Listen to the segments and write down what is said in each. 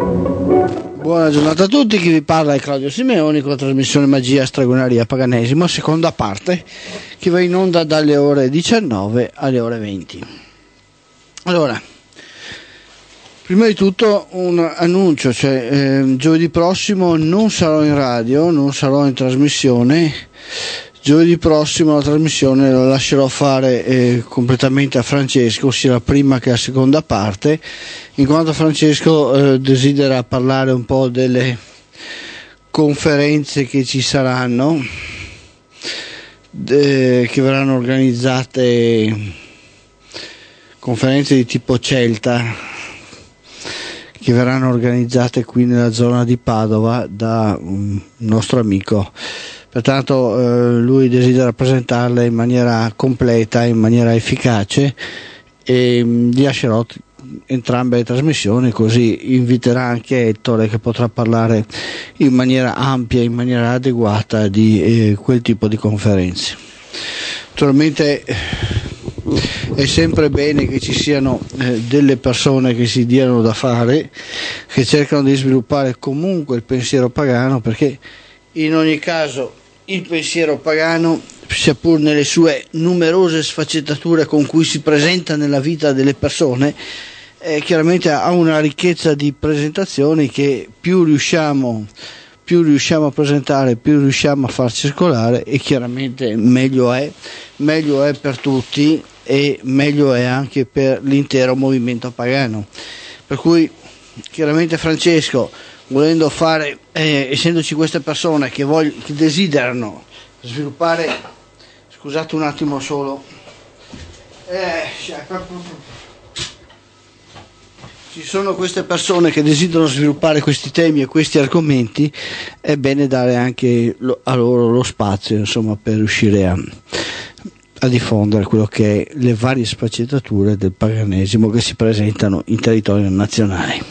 Buona giornata a tutti, chi vi parla è Claudio Simeoni con la trasmissione Magia, Stregoneria, Paganesimo, seconda parte, che va in onda dalle ore 19 alle ore 20. Allora, prima di tutto un annuncio, giovedì prossimo non sarò in radio, non sarò in trasmissione. Giovedì prossimo la trasmissione la lascerò fare completamente a Francesco, sia la prima che la seconda parte, in quanto Francesco desidera parlare un po' delle conferenze che ci saranno, che verranno organizzate, conferenze di tipo Celta, che verranno organizzate qui nella zona di Padova da un nostro amico. Pertanto lui desidera presentarle in maniera completa, in maniera efficace, e gli lascerò entrambe le trasmissioni, così inviterà anche Ettore, che potrà parlare in maniera ampia, in maniera adeguata di quel tipo di conferenze. Naturalmente è sempre bene che ci siano delle persone che si diano da fare, che cercano di sviluppare comunque il pensiero pagano, perché in ogni caso il pensiero pagano, sia pur nelle sue numerose sfaccettature con cui si presenta nella vita delle persone, chiaramente ha una ricchezza di presentazioni che più riusciamo a presentare, più riusciamo a far circolare, e chiaramente meglio è per tutti, e meglio è anche per l'intero movimento pagano. Per cui chiaramente Francesco, volendo fare, essendoci queste persone che desiderano sviluppare, scusate un attimo solo, ci sono queste persone che desiderano sviluppare questi temi e questi argomenti, è bene dare anche a loro lo spazio, insomma, per riuscire a diffondere quello che è le varie sfaccettature del paganesimo che si presentano in territorio nazionale.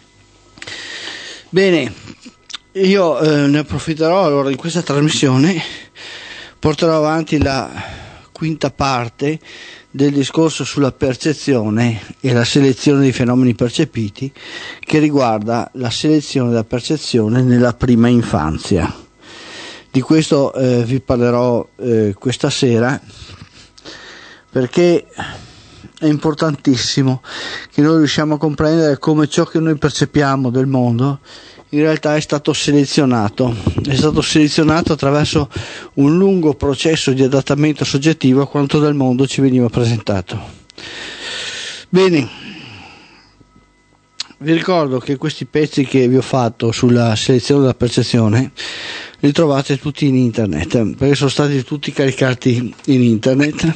Bene, io ne approfitterò allora in questa trasmissione, porterò avanti la quinta parte del discorso sulla percezione e la selezione dei fenomeni percepiti, che riguarda la selezione della percezione nella prima infanzia. Di questo vi parlerò questa sera, perché è importantissimo che noi riusciamo a comprendere come ciò che noi percepiamo del mondo in realtà è stato selezionato attraverso un lungo processo di adattamento soggettivo a quanto dal mondo ci veniva presentato. Bene, vi ricordo che questi pezzi che vi ho fatto sulla selezione della percezione li trovate tutti in internet, perché sono stati tutti caricati in internet.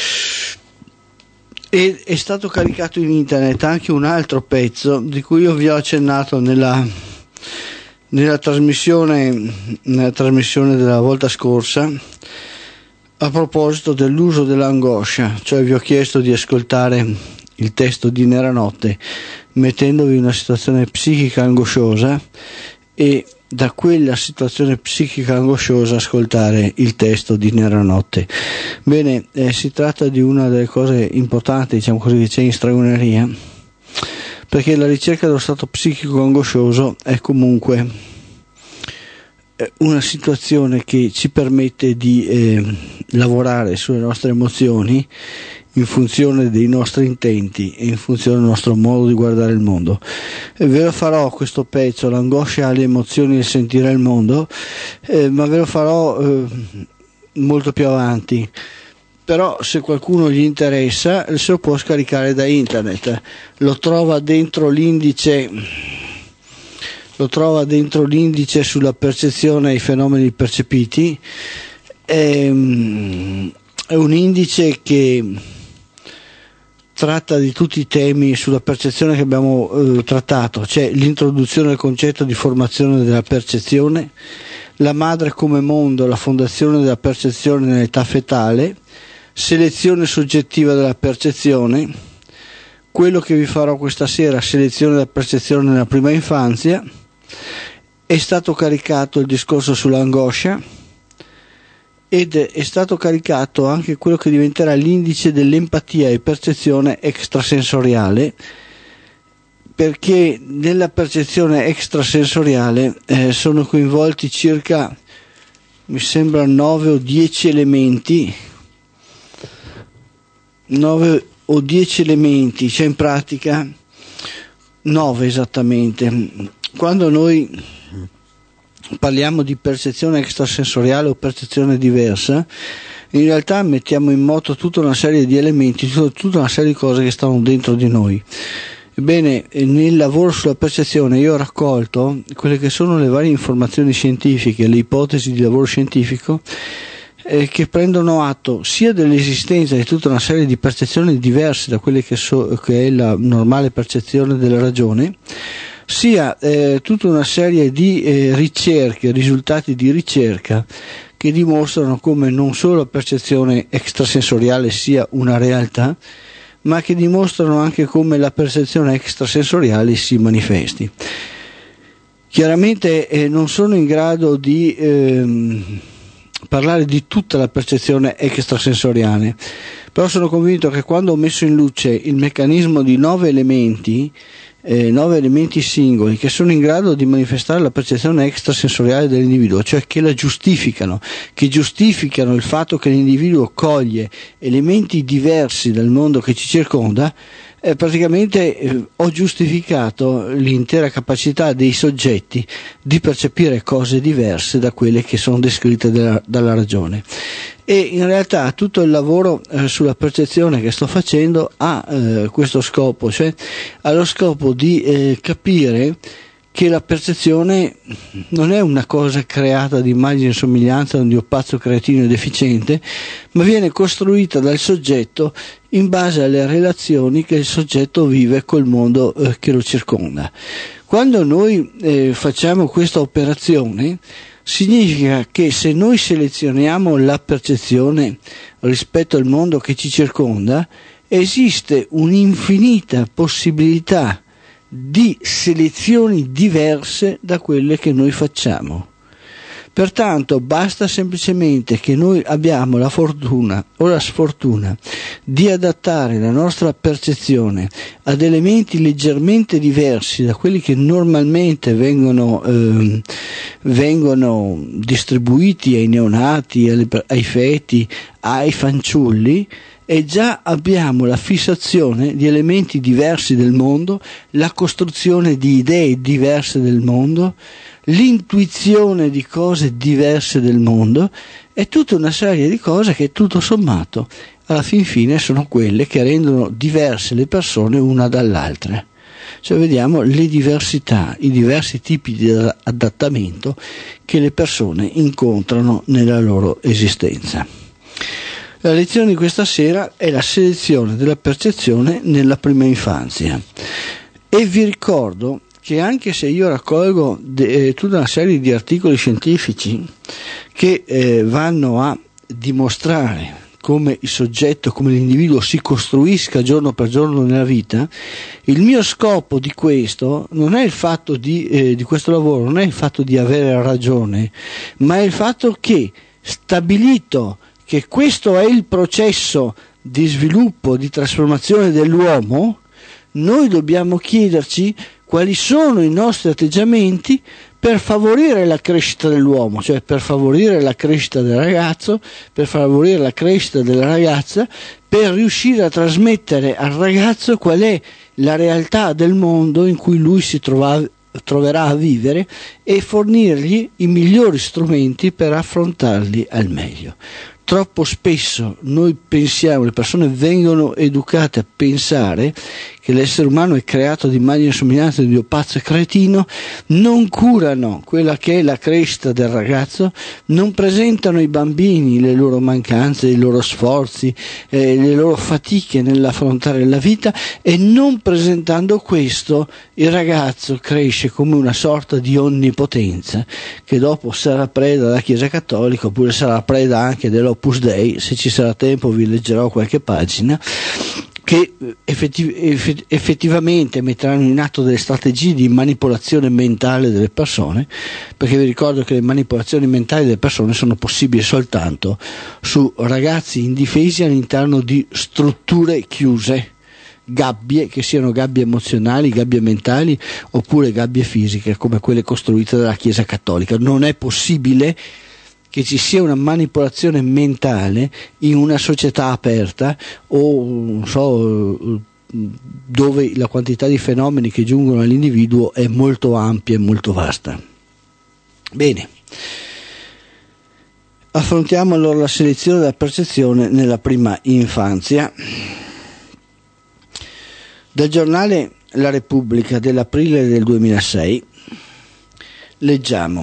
E è stato caricato in internet anche un altro pezzo di cui io vi ho accennato nella trasmissione della volta scorsa, a proposito dell'uso dell'angoscia. Cioè vi ho chiesto di ascoltare il testo di Neranotte mettendovi in una situazione psichica angosciosa, e da quella situazione psichica angosciosa ascoltare il testo di Neranotte. Bene, si tratta di una delle cose importanti, diciamo così, che c'è in stregoneria, perché la ricerca dello stato psichico angoscioso è comunque una situazione che ci permette di lavorare sulle nostre emozioni in funzione dei nostri intenti e in funzione del nostro modo di guardare il mondo. E ve lo farò questo pezzo, l'angoscia, le emozioni e il sentire il mondo, ma ve lo farò molto più avanti. Però se qualcuno gli interessa se lo può scaricare da internet, lo trova dentro l'indice sulla percezione e i fenomeni percepiti. È un indice che tratta di tutti i temi sulla percezione che abbiamo trattato. C'è l'introduzione del concetto di formazione della percezione, la madre come mondo, la fondazione della percezione nell'età fetale, selezione soggettiva della percezione, quello che vi farò questa sera, selezione della percezione nella prima infanzia. È stato caricato il discorso sull'angoscia, ed è stato caricato anche quello che diventerà l'indice dell'empatia e percezione extrasensoriale, perché nella percezione extrasensoriale sono coinvolti circa, mi sembra, 9 o 10 elementi, 9 o 10 elementi, cioè in pratica 9 esattamente. Quando noi parliamo di percezione extrasensoriale o percezione diversa, in realtà mettiamo in moto tutta una serie di elementi, tutta una serie di cose che stanno dentro di noi. Ebbene, nel lavoro sulla percezione io ho raccolto quelle che sono le varie informazioni scientifiche, le ipotesi di lavoro scientifico che prendono atto sia dell'esistenza di tutta una serie di percezioni diverse da quelle che è la normale percezione della ragione, sia tutta una serie di ricerche, risultati di ricerca che dimostrano come non solo la percezione extrasensoriale sia una realtà, ma che dimostrano anche come la percezione extrasensoriale si manifesti. Chiaramente non sono in grado di parlare di tutta la percezione extrasensoriale, però sono convinto che quando ho messo in luce il meccanismo di 9 elementi singoli che sono in grado di manifestare la percezione extrasensoriale dell'individuo, cioè che la giustificano il fatto che l'individuo coglie elementi diversi dal mondo che ci circonda, praticamente ho giustificato l'intera capacità dei soggetti di percepire cose diverse da quelle che sono descritte dalla ragione. E in realtà tutto il lavoro sulla percezione che sto facendo ha questo scopo, cioè ha lo scopo di capire che la percezione non è una cosa creata di immagine e somiglianza di un dio pazzo, cretino e deficiente, ma viene costruita dal soggetto in base alle relazioni che il soggetto vive col mondo che lo circonda. Quando noi facciamo questa operazione, significa che se noi selezioniamo la percezione rispetto al mondo che ci circonda, esiste un'infinita possibilità di selezioni diverse da quelle che noi facciamo. Pertanto basta semplicemente che noi abbiamo la fortuna o la sfortuna di adattare la nostra percezione ad elementi leggermente diversi da quelli che normalmente vengono distribuiti ai neonati, ai feti, ai fanciulli, e già abbiamo la fissazione di elementi diversi del mondo, la costruzione di idee diverse del mondo, l'intuizione di cose diverse del mondo e tutta una serie di cose che tutto sommato alla fin fine sono quelle che rendono diverse le persone una dall'altra. Cioè vediamo le diversità, i diversi tipi di adattamento che le persone incontrano nella loro esistenza. La lezione di questa sera è la selezione della percezione nella prima infanzia e vi ricordo che anche se io raccolgo tutta una serie di articoli scientifici che vanno a dimostrare come il soggetto, come l'individuo si costruisca giorno per giorno nella vita, il mio scopo di questo non è il fatto di questo lavoro, non è il fatto di avere ragione, ma è il fatto che, stabilito che questo è il processo di sviluppo, di trasformazione dell'uomo, noi dobbiamo chiederci quali sono i nostri atteggiamenti per favorire la crescita dell'uomo, cioè per favorire la crescita del ragazzo, per favorire la crescita della ragazza, per riuscire a trasmettere al ragazzo qual è la realtà del mondo in cui lui si troverà a vivere e fornirgli i migliori strumenti per affrontarli al meglio. Troppo spesso noi pensiamo, le persone vengono educate a pensare che l'essere umano è creato di immagine e somiglianza di Dio pazzo e cretino, non curano quella che è la crescita del ragazzo, non presentano ai bambini le loro mancanze, i loro sforzi, le loro fatiche nell'affrontare la vita, e non presentando questo il ragazzo cresce come una sorta di onnipotenza che dopo sarà preda della Chiesa Cattolica oppure sarà preda anche dell'Opus Dei. Se ci sarà tempo vi leggerò qualche pagina che effettivamente metteranno in atto delle strategie di manipolazione mentale delle persone, perché vi ricordo che le manipolazioni mentali delle persone sono possibili soltanto su ragazzi indifesi all'interno di strutture chiuse, gabbie, che siano gabbie emozionali, gabbie mentali oppure gabbie fisiche come quelle costruite dalla Chiesa Cattolica. Non è possibile che ci sia una manipolazione mentale in una società aperta o non so, dove la quantità di fenomeni che giungono all'individuo è molto ampia e molto vasta. Bene, affrontiamo allora la selezione della percezione nella prima infanzia. Dal giornale La Repubblica dell'aprile del 2006 leggiamo: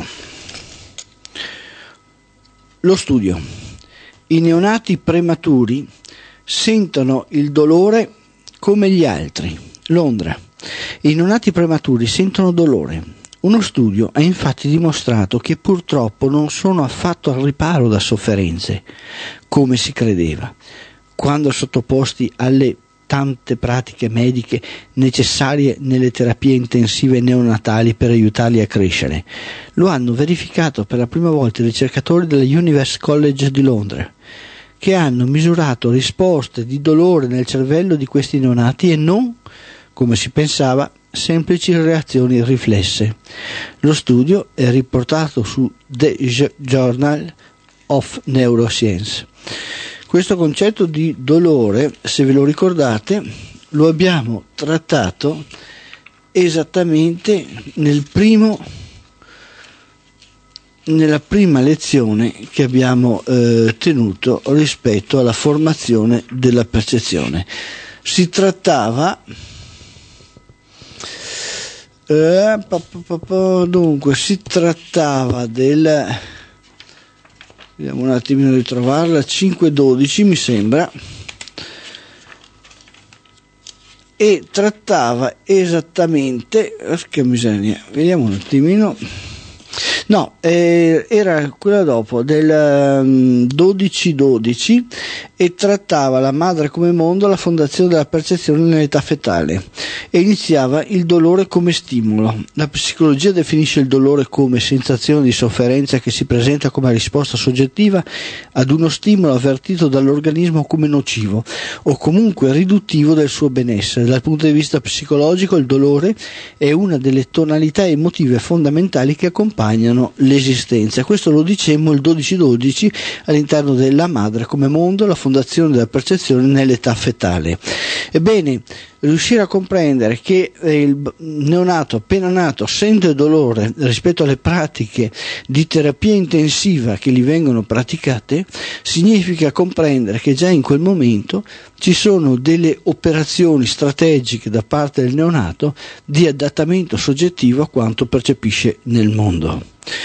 lo studio. I neonati prematuri sentono il dolore come gli altri. Londra. I neonati prematuri sentono dolore. Uno studio ha infatti dimostrato che purtroppo non sono affatto al riparo da sofferenze, come si credeva, quando sottoposti alle tante pratiche mediche necessarie nelle terapie intensive neonatali per aiutarli a crescere. Lo hanno verificato per la prima volta i ricercatori della University College di Londra, che hanno misurato risposte di dolore nel cervello di questi neonati e non, come si pensava, semplici reazioni riflesse. Lo studio è riportato su The Journal of Neuroscience. Questo concetto di dolore, se ve lo ricordate, lo abbiamo trattato esattamente nella prima lezione che abbiamo tenuto rispetto alla formazione della percezione. Si trattava del, vediamo un attimino di trovarla, 5.12 mi sembra, e trattava esattamente, che miseria, vediamo un attimino, no, era quella dopo del 12.12 e trattava la madre come mondo, la fondazione della percezione nell'età fetale, e iniziava il dolore come stimolo. La psicologia definisce il dolore come sensazione di sofferenza che si presenta come risposta soggettiva ad uno stimolo avvertito dall'organismo come nocivo o comunque riduttivo del suo benessere. Dal punto di vista psicologico il dolore è una delle tonalità emotive fondamentali che accompagnano l'esistenza. Questo lo dicemmo il 12.12 all'interno della madre come mondo, la fondazione della percezione nell'età fetale. Ebbene, riuscire a comprendere che il neonato appena nato sente dolore rispetto alle pratiche di terapia intensiva che gli vengono praticate significa comprendere che già in quel momento ci sono delle operazioni strategiche da parte del neonato di adattamento soggettivo a quanto percepisce nel mondo.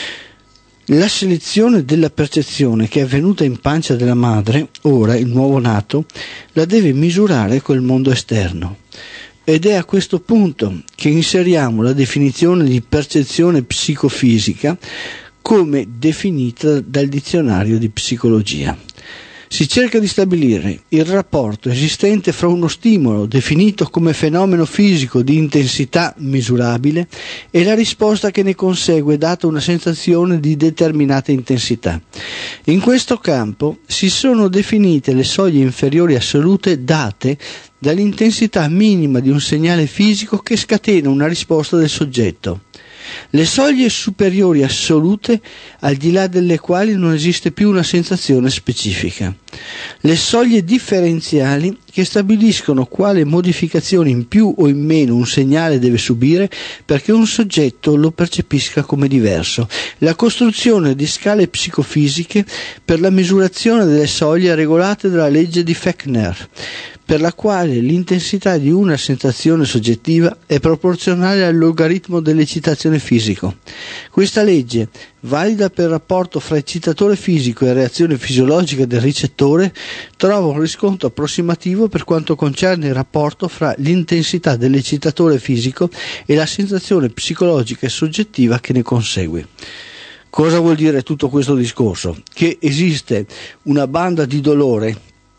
La selezione della percezione che è avvenuta in pancia della madre, ora il nuovo nato, la deve misurare col mondo esterno. Ed è a questo punto che inseriamo la definizione di percezione psicofisica come definita dal dizionario di psicologia. Si cerca di stabilire il rapporto esistente fra uno stimolo definito come fenomeno fisico di intensità misurabile e la risposta che ne consegue data una sensazione di determinata intensità. In questo campo si sono definite le soglie inferiori assolute date dall'intensità minima di un segnale fisico che scatena una risposta del soggetto. Le soglie superiori assolute, al di là delle quali non esiste più una sensazione specifica. Le soglie differenziali, che stabiliscono quale modificazione in più o in meno un segnale deve subire perché un soggetto lo percepisca come diverso. La costruzione di scale psicofisiche per la misurazione delle soglie regolate dalla legge di Fechner, per la quale l'intensità di una sensazione soggettiva è proporzionale al logaritmo dell'eccitazione fisico. Questa legge, valida per il rapporto fra eccitatore fisico e reazione fisiologica del ricettore, trova un riscontro approssimativo per quanto concerne il rapporto fra l'intensità dell'eccitatore fisico e la sensazione psicologica e soggettiva che ne consegue. Cosa vuol dire tutto questo discorso? Che esiste una banda di dolore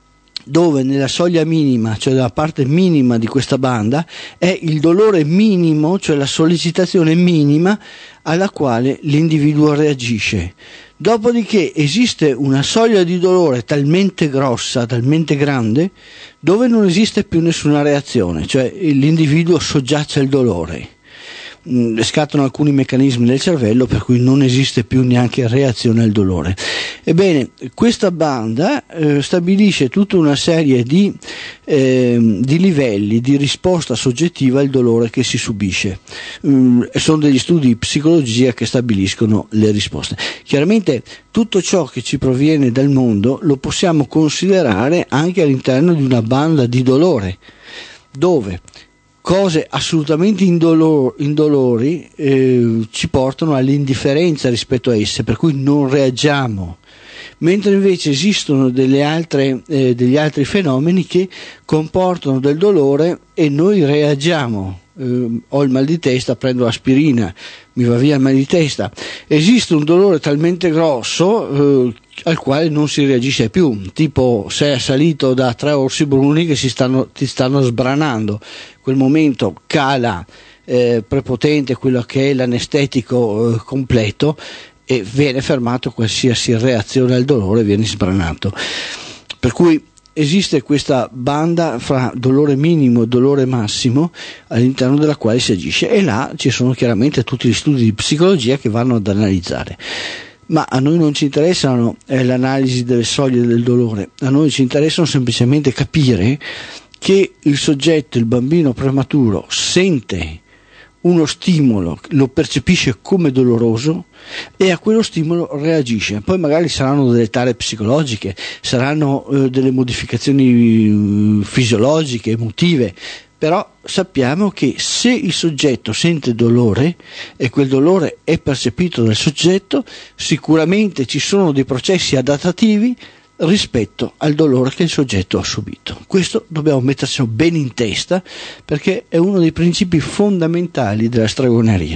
dove nella soglia minima, cioè la parte minima di questa banda, è il dolore minimo, cioè la sollecitazione minima alla quale l'individuo reagisce. Dopodiché esiste una soglia di dolore talmente grossa, talmente grande, dove non esiste più nessuna reazione, cioè l'individuo soggiace al dolore. Scattano alcuni meccanismi del cervello per cui non esiste più neanche reazione al dolore. Ebbene, questa banda stabilisce tutta una serie di livelli di risposta soggettiva al dolore che si subisce. Sono degli studi di psicologia che stabiliscono le risposte. Chiaramente tutto ciò che ci proviene dal mondo lo possiamo considerare anche all'interno di una banda di dolore, dove cose assolutamente indolori ci portano all'indifferenza rispetto a esse, per cui non reagiamo, mentre invece esistono degli altri fenomeni che comportano del dolore e noi reagiamo. Ho il mal di testa, prendo l'aspirina, mi va via il mal di testa. Esiste un dolore talmente grosso al quale non si reagisce più, tipo sei assalito da 3 orsi bruni che ti stanno sbranando. Quel momento cala prepotente quello che è l'anestetico completo e viene fermato qualsiasi reazione al dolore, viene sbranato. Per cui esiste questa banda fra dolore minimo e dolore massimo all'interno della quale si agisce, e là ci sono chiaramente tutti gli studi di psicologia che vanno ad analizzare. Ma a noi non ci interessano l'analisi delle soglie del dolore, a noi ci interessano semplicemente capire che il soggetto, il bambino prematuro, sente uno stimolo, lo percepisce come doloroso e a quello stimolo reagisce. Poi magari saranno delle tare psicologiche, saranno delle modificazioni fisiologiche, emotive, però sappiamo che se il soggetto sente dolore e quel dolore è percepito dal soggetto, sicuramente ci sono dei processi adattativi rispetto al dolore che il soggetto ha subito. Questo dobbiamo mettercelo bene in testa, perché è uno dei principi fondamentali della stregoneria.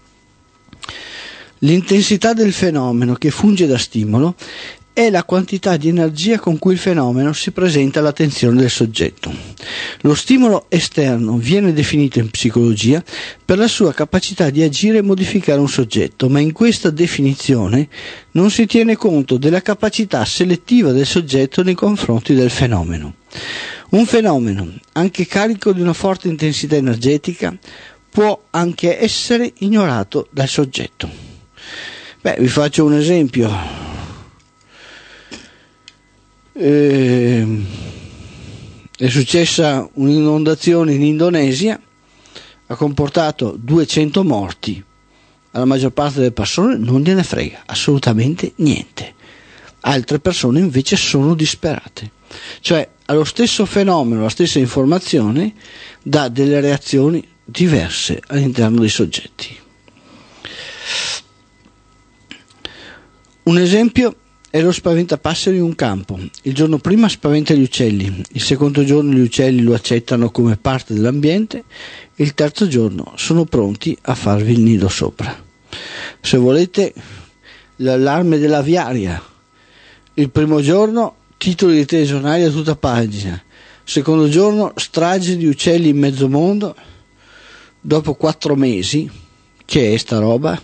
L'intensità del fenomeno che funge da stimolo è la quantità di energia con cui il fenomeno si presenta all'attenzione del soggetto. Lo stimolo esterno viene definito in psicologia per la sua capacità di agire e modificare un soggetto, ma in questa definizione non si tiene conto della capacità selettiva del soggetto nei confronti del fenomeno. Un fenomeno, anche carico di una forte intensità energetica, può anche essere ignorato dal soggetto. Vi faccio un esempio. È successa un'inondazione in Indonesia, ha comportato 200 morti. Alla maggior parte delle persone non gliene frega assolutamente niente. Altre persone invece sono disperate. Cioè, allo stesso fenomeno, la stessa informazione dà delle reazioni diverse all'interno dei soggetti. Un esempio è lo spaventapasseri in un campo. Il giorno prima spaventa gli uccelli, il secondo giorno gli uccelli lo accettano come parte dell'ambiente, il terzo giorno sono pronti a farvi il nido sopra. Se volete, l'allarme dell'aviaria. Il primo giorno titoli di telegiornali a tutta pagina, secondo giorno strage di uccelli in mezzo mondo. Dopo 4 mesi, che è sta roba?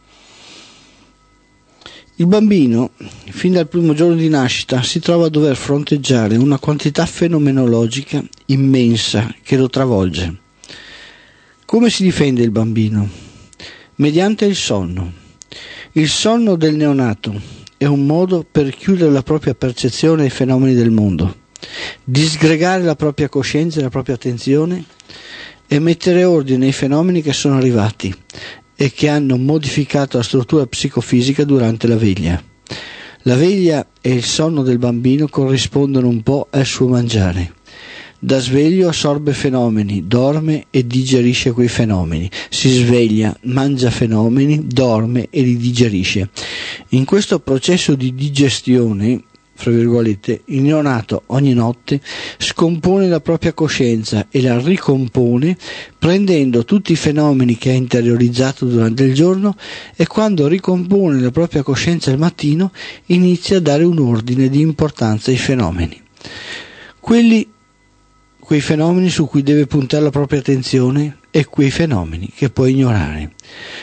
Il bambino, fin dal primo giorno di nascita, si trova a dover fronteggiare una quantità fenomenologica immensa che lo travolge. Come si difende il bambino? Mediante il sonno. Il sonno del neonato è un modo per chiudere la propria percezione ai fenomeni del mondo, disgregare la propria coscienza e la propria attenzione e mettere ordine ai fenomeni che sono arrivati e che hanno modificato la struttura psicofisica durante la veglia. La veglia e il sonno del bambino corrispondono un po' al suo mangiare. Da sveglio assorbe fenomeni, dorme e digerisce quei fenomeni. Si sveglia, mangia fenomeni, dorme e li digerisce. In questo processo di digestione, fra virgolette, il neonato ogni notte scompone la propria coscienza e la ricompone prendendo tutti i fenomeni che ha interiorizzato durante il giorno, e quando ricompone la propria coscienza al mattino inizia a dare un ordine di importanza ai fenomeni. quei fenomeni su cui deve puntare la propria attenzione e quei fenomeni che può ignorare,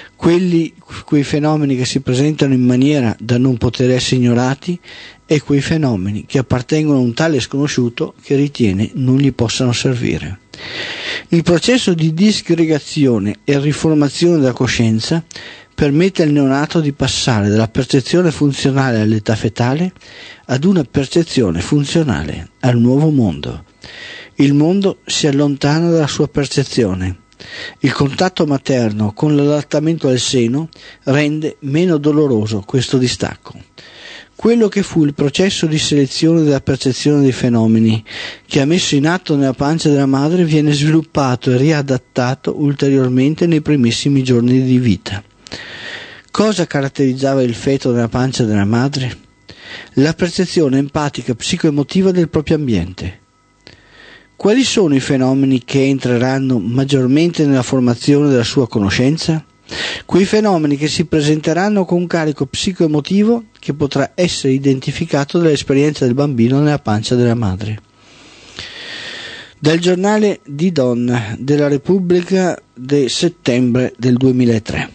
quei fenomeni che si presentano in maniera da non poter essere ignorati e quei fenomeni che appartengono a un tale sconosciuto che ritiene non gli possano servire. Il processo di disgregazione e riformazione della coscienza permette al neonato di passare dalla percezione funzionale all'età fetale ad una percezione funzionale al nuovo mondo. Il mondo si allontana dalla sua percezione. Il contatto materno con l'allattamento al seno rende meno doloroso questo distacco. Quello che fu il processo di selezione della percezione dei fenomeni che ha messo in atto nella pancia della madre viene sviluppato e riadattato ulteriormente nei primissimi giorni di vita. Cosa caratterizzava il feto nella pancia della madre? La percezione empatica psicoemotiva del proprio ambiente. Quali sono i fenomeni che entreranno maggiormente nella formazione della sua conoscenza? Quei fenomeni che si presenteranno con un carico psicoemotivo che potrà essere identificato dall'esperienza del bambino nella pancia della madre. Dal giornale di Donna della Repubblica del settembre del 2003.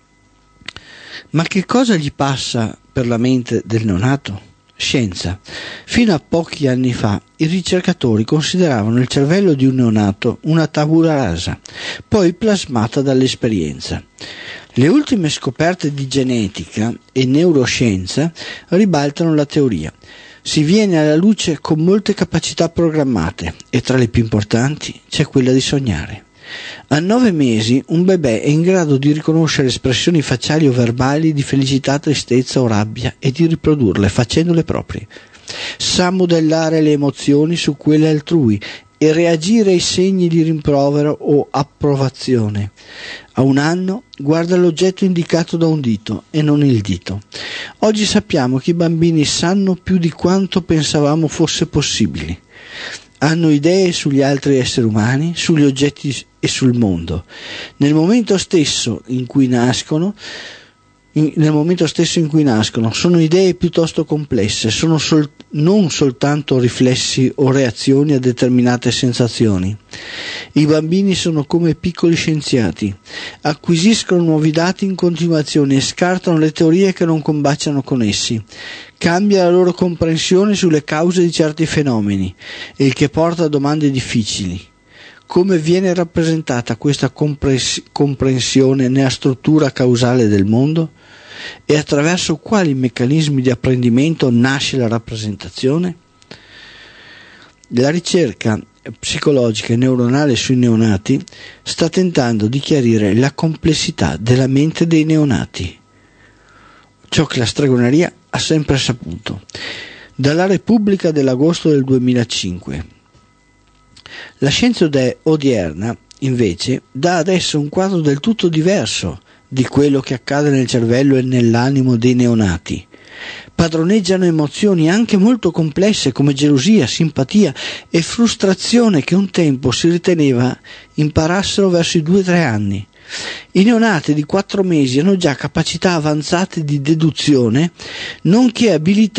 Ma che cosa gli passa per la mente del neonato? Scienza. Fino a pochi anni fa i ricercatori consideravano il cervello di un neonato una tabula rasa, poi plasmata dall'esperienza. Le ultime scoperte di genetica e neuroscienza ribaltano la teoria. Si viene alla luce con molte capacità programmate e tra le più importanti c'è quella di sognare. A 9 mesi un bebè è in grado di riconoscere espressioni facciali o verbali di felicità, tristezza o rabbia e di riprodurle facendole proprie. Sa modellare le emozioni su quelle altrui e reagire ai segni di rimprovero o approvazione. A 1 anno guarda l'oggetto indicato da un dito e non il dito. Oggi sappiamo che i bambini sanno più di quanto pensavamo fosse possibile. Hanno idee sugli altri esseri umani, sugli oggetti e sul mondo. Nel momento stesso in cui nascono, sono idee piuttosto complesse, sono non soltanto riflessi o reazioni a determinate sensazioni. I bambini sono come piccoli scienziati, acquisiscono nuovi dati in continuazione e scartano le teorie che non combaciano con essi. Cambia la loro comprensione sulle cause di certi fenomeni, il che porta a domande difficili. Come viene rappresentata questa comprensione nella struttura causale del mondo? E attraverso quali meccanismi di apprendimento nasce la rappresentazione? La ricerca psicologica e neuronale sui neonati sta tentando di chiarire la complessità della mente dei neonati, ciò che la stregoneria ha sempre saputo. Dalla Repubblica dell'agosto del 2005. La scienza odierna, invece, dà adesso un quadro del tutto diverso di quello che accade nel cervello e nell'animo dei neonati. Padroneggiano emozioni anche molto complesse come gelosia, simpatia e frustrazione che un tempo si riteneva imparassero verso i 2-3 anni. I neonati di 4 mesi hanno già capacità avanzate di deduzione, nonché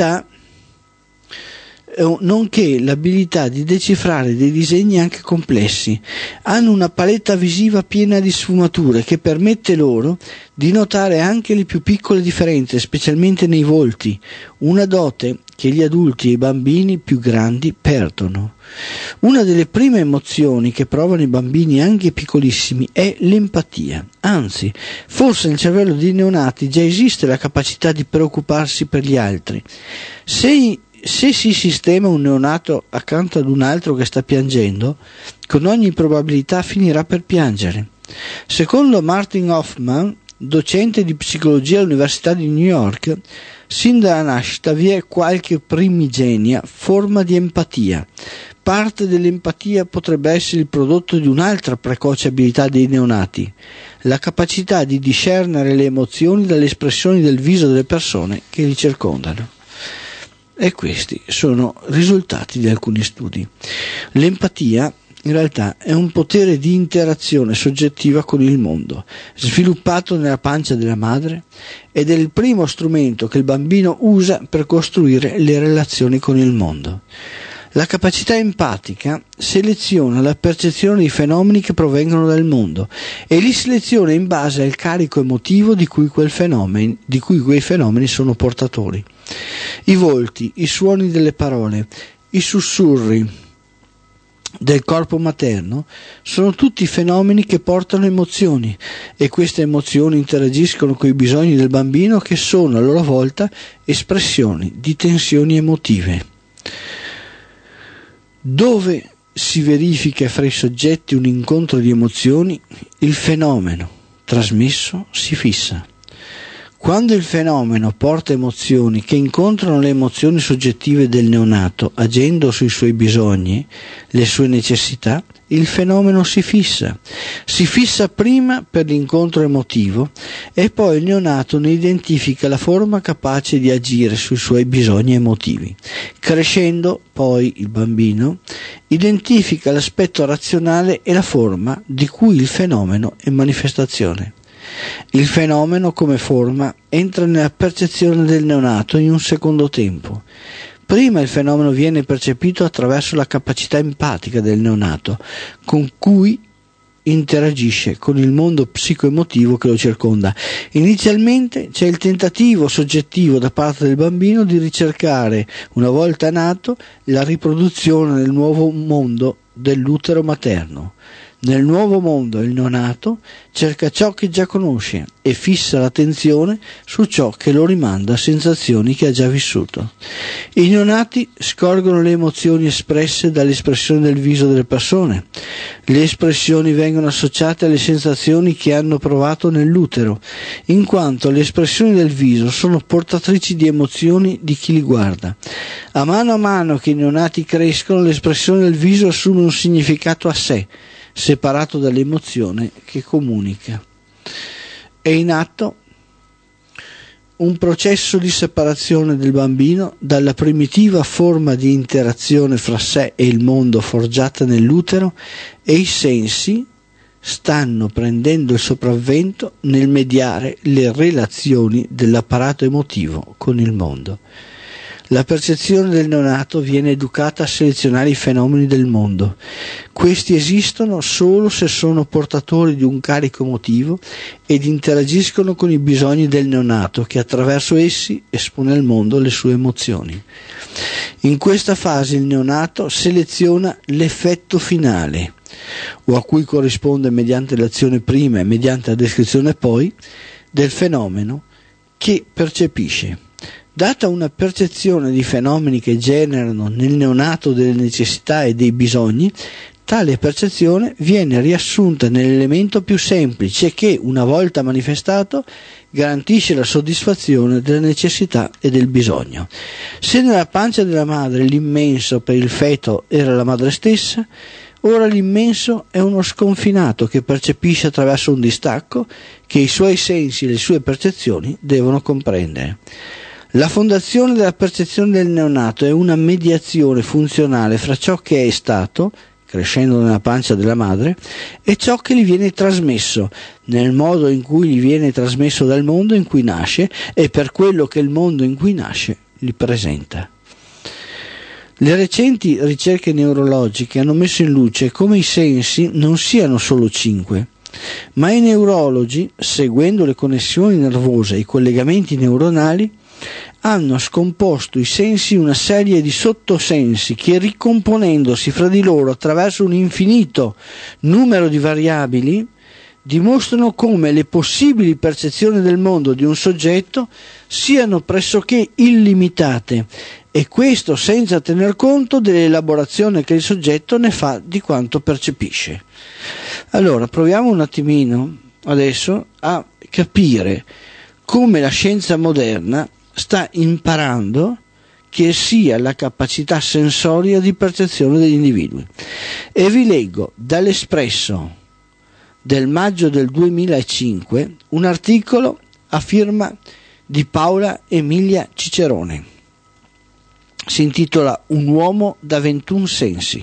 l'abilità di decifrare dei disegni anche complessi. Hanno una paletta visiva piena di sfumature che permette loro di notare anche le più piccole differenze, specialmente nei volti, una dote che gli adulti e i bambini più grandi perdono. Una delle prime emozioni che provano i bambini anche piccolissimi è l'empatia. Anzi, forse nel cervello dei neonati già esiste la capacità di preoccuparsi per gli altri. Se si sistema un neonato accanto ad un altro che sta piangendo, con ogni probabilità finirà per piangere. Secondo Martin Hoffman, docente di psicologia all'Università di New York, sin dalla nascita vi è qualche primigenia forma di empatia. Parte dell'empatia potrebbe essere il prodotto di un'altra precoce abilità dei neonati, la capacità di discernere le emozioni dalle espressioni del viso delle persone che li circondano. E questi sono risultati di alcuni studi. L'empatia in realtà è un potere di interazione soggettiva con il mondo, sviluppato nella pancia della madre, ed è il primo strumento che il bambino usa per costruire le relazioni con il mondo. La capacità empatica seleziona la percezione dei fenomeni che provengono dal mondo e li seleziona in base al carico emotivo di cui quei fenomeni sono portatori. I volti, i suoni delle parole, i sussurri del corpo materno sono tutti fenomeni che portano emozioni, e queste emozioni interagiscono con i bisogni del bambino, che sono a loro volta espressioni di tensioni emotive. Dove si verifica fra i soggetti un incontro di emozioni, il fenomeno trasmesso si fissa. Quando il fenomeno porta emozioni che incontrano le emozioni soggettive del neonato, agendo sui suoi bisogni, le sue necessità, il fenomeno si fissa. Si fissa prima per l'incontro emotivo e poi il neonato ne identifica la forma capace di agire sui suoi bisogni emotivi. Crescendo, poi, il bambino identifica l'aspetto razionale e la forma di cui il fenomeno è manifestazione. Il fenomeno, come forma, entra nella percezione del neonato in un secondo tempo. Prima il fenomeno viene percepito attraverso la capacità empatica del neonato, con cui interagisce con il mondo psicoemotivo che lo circonda. Inizialmente c'è il tentativo soggettivo da parte del bambino di ricercare, una volta nato, la riproduzione nel nuovo mondo dell'utero materno. Nel nuovo mondo il neonato cerca ciò che già conosce e fissa l'attenzione su ciò che lo rimanda a sensazioni che ha già vissuto. I neonati scorgono le emozioni espresse dall'espressione del viso delle persone. Le espressioni vengono associate alle sensazioni che hanno provato nell'utero, in quanto le espressioni del viso sono portatrici di emozioni di chi li guarda. A mano che i neonati crescono, l'espressione del viso assume un significato a sé, separato dall'emozione che comunica. È in atto un processo di separazione del bambino dalla primitiva forma di interazione fra sé e il mondo forgiata nell'utero, e i sensi stanno prendendo il sopravvento nel mediare le relazioni dell'apparato emotivo con il mondo. La percezione del neonato viene educata a selezionare i fenomeni del mondo. Questi esistono solo se sono portatori di un carico emotivo ed interagiscono con i bisogni del neonato, che attraverso essi espone al mondo le sue emozioni. In questa fase il neonato seleziona l'effetto finale, o a cui corrisponde mediante l'azione prima e mediante la descrizione poi, del fenomeno che percepisce. Data una percezione di fenomeni che generano nel neonato delle necessità e dei bisogni, tale percezione viene riassunta nell'elemento più semplice che, una volta manifestato, garantisce la soddisfazione della necessità e del bisogno. Se nella pancia della madre l'immenso per il feto era la madre stessa, ora l'immenso è uno sconfinato che percepisce attraverso un distacco che i suoi sensi e le sue percezioni devono comprendere. La fondazione della percezione del neonato è una mediazione funzionale fra ciò che è stato, crescendo nella pancia della madre, e ciò che gli viene trasmesso, nel modo in cui gli viene trasmesso dal mondo in cui nasce e per quello che il mondo in cui nasce gli presenta. Le recenti ricerche neurologiche hanno messo in luce come i sensi non siano solo 5, ma i neurologi, seguendo le connessioni nervose e i collegamenti neuronali, hanno scomposto i sensi in una serie di sottosensi che, ricomponendosi fra di loro attraverso un infinito numero di variabili, dimostrano come le possibili percezioni del mondo di un soggetto siano pressoché illimitate, e questo senza tener conto dell'elaborazione che il soggetto ne fa di quanto percepisce. Allora, proviamo un attimino adesso a capire come la scienza moderna sta imparando che sia la capacità sensoria di percezione degli individui. E vi leggo dall'Espresso del maggio del 2005 un articolo a firma di Paola Emilia Cicerone. Si intitola Un uomo da 21 sensi.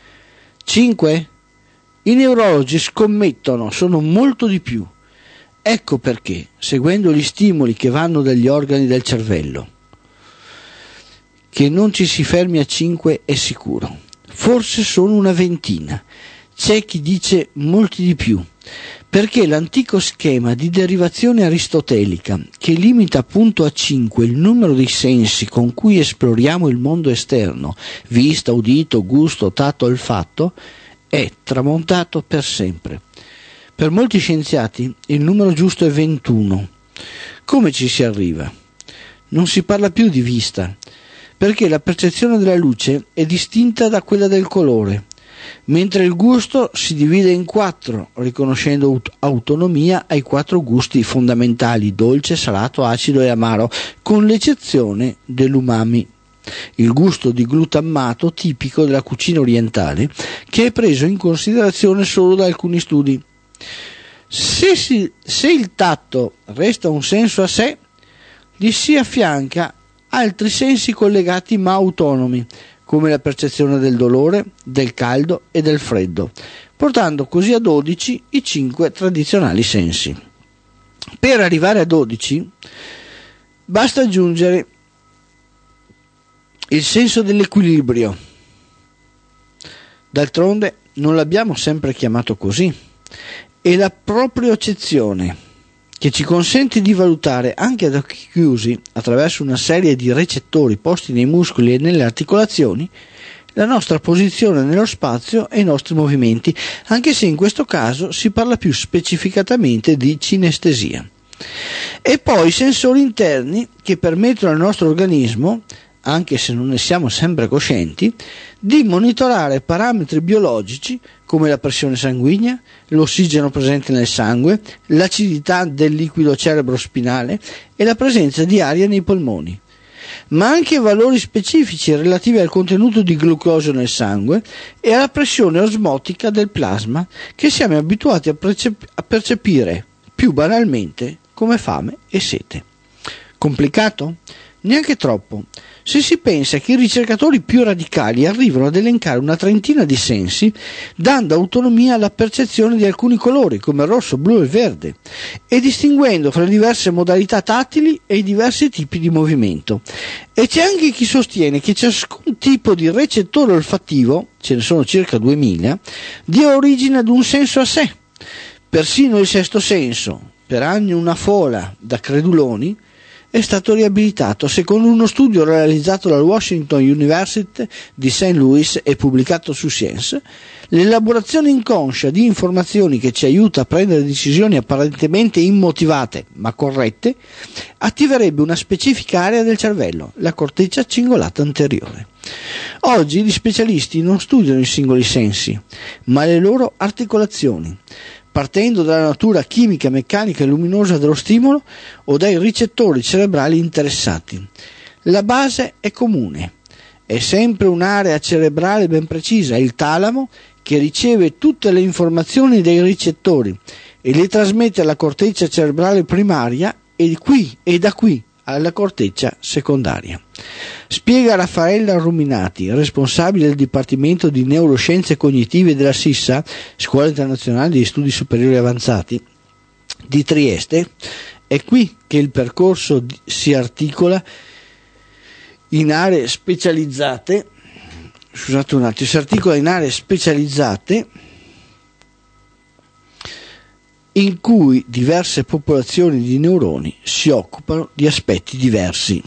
5? I neurologi scommettono sono molto di più. Ecco perché, seguendo gli stimoli che vanno dagli organi del cervello, che non ci si fermi a 5 è sicuro. Forse sono una ventina. C'è chi dice molti di più, perché l'antico schema di derivazione aristotelica, che limita appunto a 5 il numero di sensi con cui esploriamo il mondo esterno, vista, udito, gusto, tatto, olfatto, è tramontato per sempre. Per molti scienziati il numero giusto è 21. Come ci si arriva? Non si parla più di vista, perché la percezione della luce è distinta da quella del colore, mentre il gusto si divide in 4, riconoscendo autonomia ai 4 gusti fondamentali: dolce, salato, acido e amaro, con l'eccezione dell'umami, il gusto di glutammato tipico della cucina orientale, che è preso in considerazione solo da alcuni studi. Se il tatto resta un senso a sé, gli si affianca altri sensi collegati ma autonomi, come la percezione del dolore, del caldo e del freddo, portando così a 12 i 5 tradizionali sensi. Per arrivare a 12 basta aggiungere il senso dell'equilibrio. D'altronde non l'abbiamo sempre chiamato così. È la propriocezione che ci consente di valutare anche ad occhi chiusi, attraverso una serie di recettori posti nei muscoli e nelle articolazioni, la nostra posizione nello spazio e i nostri movimenti, anche se in questo caso si parla più specificatamente di cinestesia. E poi i sensori interni che permettono al nostro organismo, anche se non ne siamo sempre coscienti, di monitorare parametri biologici come la pressione sanguigna, l'ossigeno presente nel sangue, l'acidità del liquido cerebrospinale e la presenza di aria nei polmoni, ma anche valori specifici relativi al contenuto di glucosio nel sangue e alla pressione osmotica del plasma, che siamo abituati a percepire più banalmente come fame e sete. Complicato? Neanche troppo, se si pensa che i ricercatori più radicali arrivano ad elencare una trentina di sensi, dando autonomia alla percezione di alcuni colori come rosso, blu e verde, e distinguendo fra le diverse modalità tattili e i diversi tipi di movimento. E c'è anche chi sostiene che ciascun tipo di recettore olfattivo, ce ne sono circa 2000, dia origine ad un senso a sé. Persino il sesto senso, per anni una fola da creduloni, è stato riabilitato secondo uno studio realizzato dalla Washington University di St. Louis e pubblicato su Science. L'elaborazione inconscia di informazioni che ci aiuta a prendere decisioni apparentemente immotivate ma corrette attiverebbe una specifica area del cervello, la corteccia cingolata anteriore. Oggi gli specialisti non studiano i singoli sensi, ma le loro articolazioni, partendo dalla natura chimica, meccanica e luminosa dello stimolo o dai ricettori cerebrali interessati. La base è comune, è sempre un'area cerebrale ben precisa, il talamo, che riceve tutte le informazioni dai ricettori e le trasmette alla corteccia cerebrale primaria e da qui alla corteccia secondaria. Spiega Raffaella Ruminati, responsabile del Dipartimento di Neuroscienze Cognitive della SISSA, Scuola Internazionale di Studi Superiori Avanzati, di Trieste. È qui che il percorso si articola in aree specializzate, in cui diverse popolazioni di neuroni si occupano di aspetti diversi.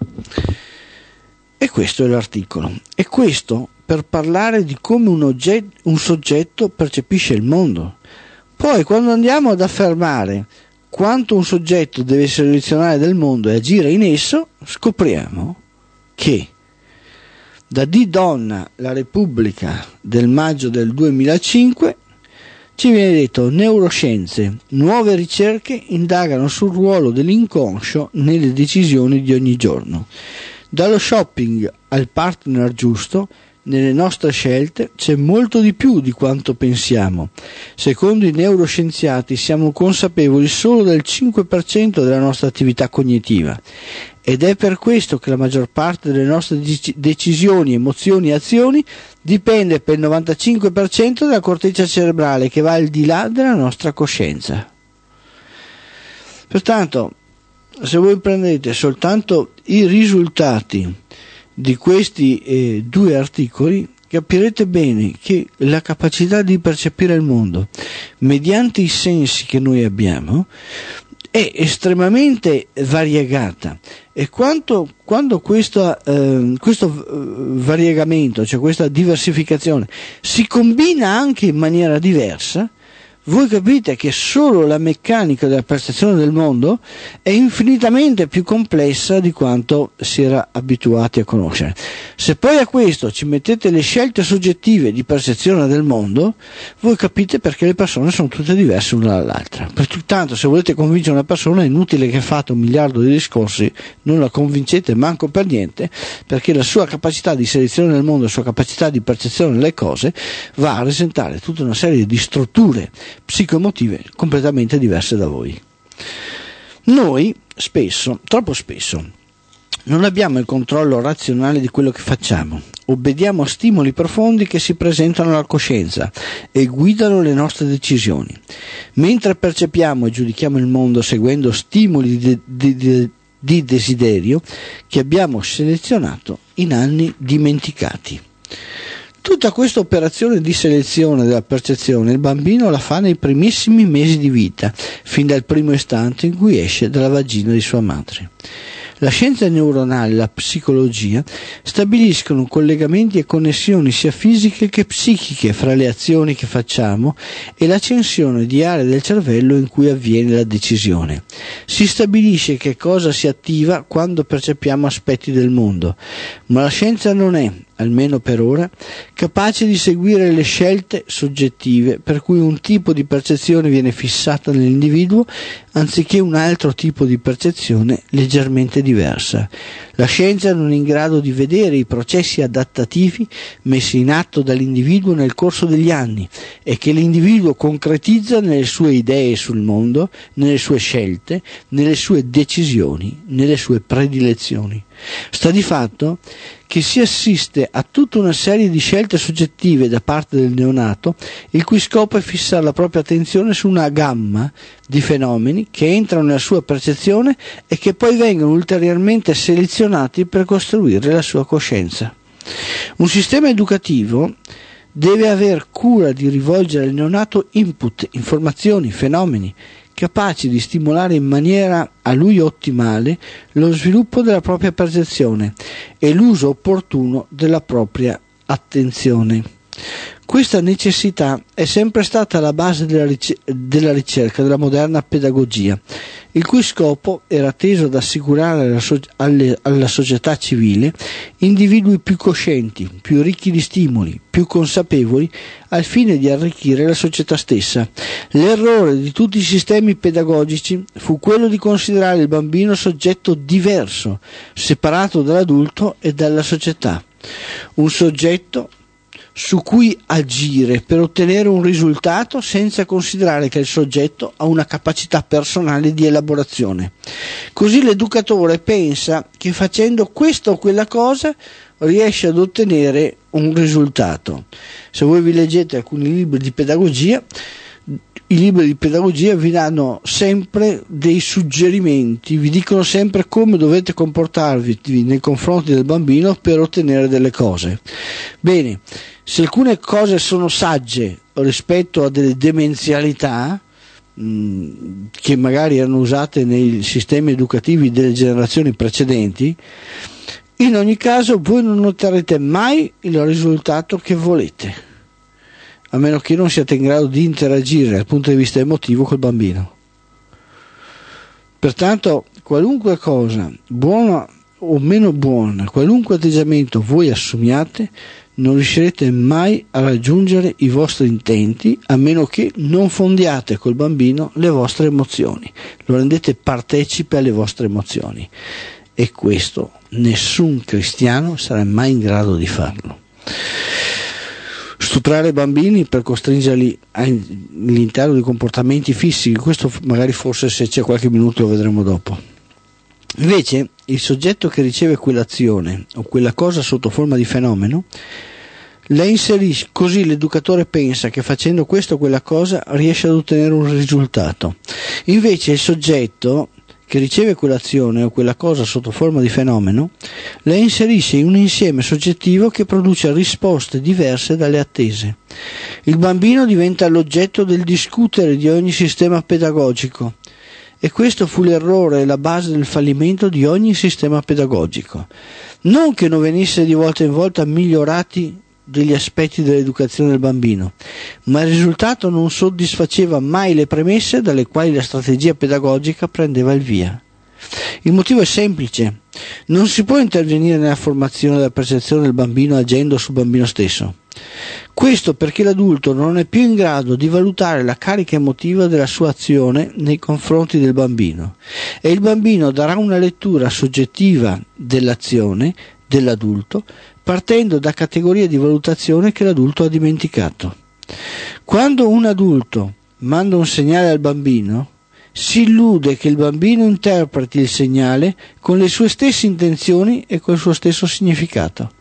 E questo è l'articolo. E questo per parlare di come un soggetto percepisce il mondo. Poi, quando andiamo ad affermare quanto un soggetto deve selezionare del mondo e agire in esso, scopriamo che da Di Donna, la Repubblica del maggio del 2005, ci viene detto: neuroscienze, nuove ricerche indagano sul ruolo dell'inconscio nelle decisioni di ogni giorno. Dallo shopping al partner giusto, nelle nostre scelte c'è molto di più di quanto pensiamo. Secondo i neuroscienziati siamo consapevoli solo del 5% della nostra attività cognitiva, ed è per questo che la maggior parte delle nostre decisioni, emozioni e azioni dipende per il 95% dalla corteccia cerebrale, che va al di là della nostra coscienza. Pertanto, se voi prendete soltanto i risultati di questi due articoli capirete bene che la capacità di percepire il mondo mediante i sensi che noi abbiamo è estremamente variegata, e quando questo variegamento, cioè questa diversificazione, si combina anche in maniera diversa, voi capite che solo la meccanica della percezione del mondo è infinitamente più complessa di quanto si era abituati a conoscere. Se poi a questo ci mettete le scelte soggettive di percezione del mondo, voi capite perché le persone sono tutte diverse l'una dall'altra. Pertanto, se volete convincere una persona, è inutile che fate 1 miliardo di discorsi, non la convincete manco per niente, perché la sua capacità di selezione del mondo, la sua capacità di percezione delle cose va a presentare tutta una serie di strutture psicoemotive completamente diverse da voi. Noi spesso, troppo spesso, non abbiamo il controllo razionale di quello che facciamo, obbediamo a stimoli profondi che si presentano alla coscienza e guidano le nostre decisioni, mentre percepiamo e giudichiamo il mondo seguendo stimoli di desiderio che abbiamo selezionato in anni dimenticati. Tutta questa operazione di selezione della percezione il bambino la fa nei primissimi mesi di vita, fin dal primo istante in cui esce dalla vagina di sua madre. La scienza neuronale e la psicologia stabiliscono collegamenti e connessioni sia fisiche che psichiche fra le azioni che facciamo e l'accensione di aree del cervello in cui avviene la decisione. Si stabilisce che cosa si attiva quando percepiamo aspetti del mondo, ma la scienza non è, almeno per ora, capace di seguire le scelte soggettive per cui un tipo di percezione viene fissata nell'individuo anziché un altro tipo di percezione leggermente diversa. La scienza non è in grado di vedere i processi adattativi messi in atto dall'individuo nel corso degli anni e che l'individuo concretizza nelle sue idee sul mondo, nelle sue scelte, nelle sue decisioni, nelle sue predilezioni. Sta di fatto che si assiste a tutta una serie di scelte soggettive da parte del neonato, il cui scopo è fissare la propria attenzione su una gamma di fenomeni che entrano nella sua percezione e che poi vengono ulteriormente selezionati per costruire la sua coscienza. Un sistema educativo deve aver cura di rivolgere al neonato input, informazioni, fenomeni capaci di stimolare in maniera a lui ottimale lo sviluppo della propria percezione e l'uso opportuno della propria attenzione. Questa necessità è sempre stata alla base della ricerca della moderna pedagogia, il cui scopo era teso ad assicurare alla società civile individui più coscienti, più ricchi di stimoli, più consapevoli, al fine di arricchire la società stessa. L'errore di tutti i sistemi pedagogici fu quello di considerare il bambino soggetto diverso, separato dall'adulto e dalla società, un soggetto su cui agire per ottenere un risultato senza considerare che il soggetto ha una capacità personale di elaborazione. Così l'educatore pensa che facendo questa o quella cosa riesce ad ottenere un risultato. Se voi vi leggete alcuni libri di pedagogia, i libri di pedagogia vi danno sempre dei suggerimenti, vi dicono sempre come dovete comportarvi nei confronti del bambino per ottenere delle cose. Bene, se alcune cose sono sagge rispetto a delle demenzialità che magari erano usate nei sistemi educativi delle generazioni precedenti, in ogni caso voi non otterrete mai il risultato che volete, a meno che non siate in grado di interagire dal punto di vista emotivo col bambino. Pertanto, qualunque cosa, buona o meno buona, qualunque atteggiamento voi assumiate, non riuscirete mai a raggiungere i vostri intenti, a meno che non fondiate col bambino le vostre emozioni, lo rendete partecipe alle vostre emozioni. E questo nessun cristiano sarà mai in grado di farlo. Stuprare bambini per costringerli all'interno di comportamenti fissi, questo magari forse se c'è qualche minuto lo vedremo dopo. Invece il soggetto che riceve quell'azione o quella cosa sotto forma di fenomeno la inserisce, così l'educatore pensa che facendo questo o quella cosa riesce ad ottenere un risultato. Invece il soggetto che riceve quell'azione o quella cosa sotto forma di fenomeno, la inserisce in un insieme soggettivo che produce risposte diverse dalle attese. Il bambino diventa l'oggetto del discutere di ogni sistema pedagogico, e questo fu l'errore e la base del fallimento di ogni sistema pedagogico. Non che non venisse di volta in volta migliorati degli aspetti dell'educazione del bambino, ma il risultato non soddisfaceva mai le premesse dalle quali la strategia pedagogica prendeva il via. Il motivo è semplice: non si può intervenire nella formazione della percezione del bambino agendo sul bambino stesso. Questo perché l'adulto non è più in grado di valutare la carica emotiva della sua azione nei confronti del bambino, e il bambino darà una lettura soggettiva dell'azione dell'adulto partendo da categorie di valutazione che l'adulto ha dimenticato. Quando un adulto manda un segnale al bambino, si illude che il bambino interpreti il segnale con le sue stesse intenzioni e col suo stesso significato.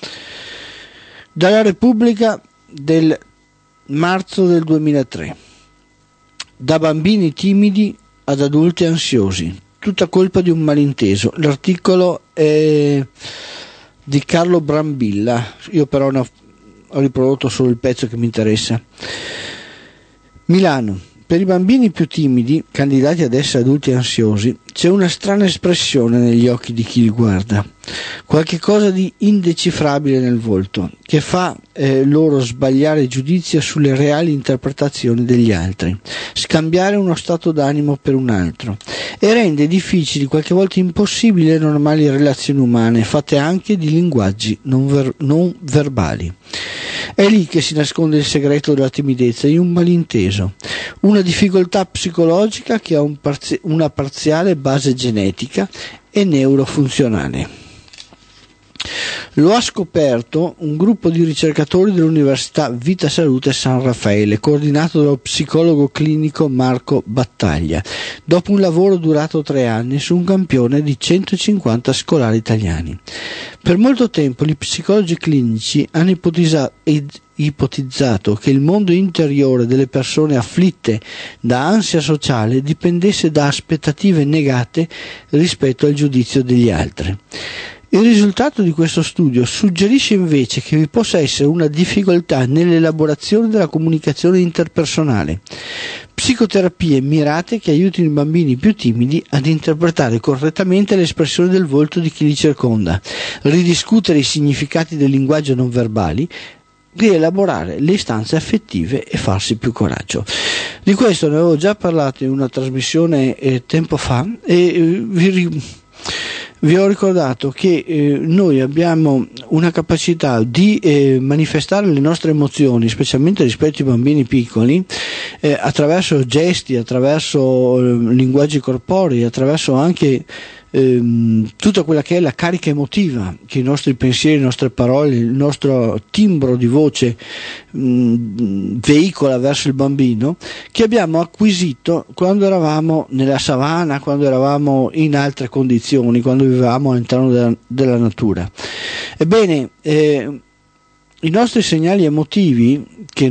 Dalla Repubblica del marzo del 2003. Da bambini timidi ad adulti ansiosi, tutta colpa di un malinteso. L'articolo è di Carlo Brambilla, io però ne ho riprodotto solo il pezzo che mi interessa. Milano. Per i bambini più timidi, candidati ad essere adulti ansiosi, c'è una strana espressione negli occhi di chi li guarda, qualche cosa di indecifrabile nel volto, che fa loro sbagliare giudizio sulle reali interpretazioni degli altri, scambiare uno stato d'animo per un altro, e rende difficili, qualche volta impossibili, le normali relazioni umane, fatte anche di linguaggi non verbali. È lì che si nasconde il segreto della timidezza, in un malinteso, una difficoltà psicologica che ha una parziale base genetica e neurofunzionale. Lo ha scoperto un gruppo di ricercatori dell'Università Vita Salute San Raffaele, coordinato dallo psicologo clinico Marco Battaglia, dopo un lavoro durato 3 anni su un campione di 150 scolari italiani. Per molto tempo gli psicologi clinici hanno ipotizzato che il mondo interiore delle persone afflitte da ansia sociale dipendesse da aspettative negate rispetto al giudizio degli altri. Il risultato di questo studio suggerisce invece che vi possa essere una difficoltà nell'elaborazione della comunicazione interpersonale, psicoterapie mirate che aiutino i bambini più timidi ad interpretare correttamente l'espressione del volto di chi li circonda, ridiscutere i significati del linguaggio non verbali, rielaborare le istanze affettive e farsi più coraggio. Di questo ne avevo già parlato in una trasmissione tempo fa, e vi ho ricordato che noi abbiamo una capacità di manifestare le nostre emozioni, specialmente rispetto ai bambini piccoli, attraverso gesti, attraverso linguaggi corporei, attraverso anche tutta quella che è la carica emotiva che i nostri pensieri, le nostre parole, il nostro timbro di voce veicola verso il bambino, che abbiamo acquisito quando eravamo nella savana, quando eravamo in altre condizioni, quando vivevamo all'interno della natura. Ebbene, i nostri segnali emotivi che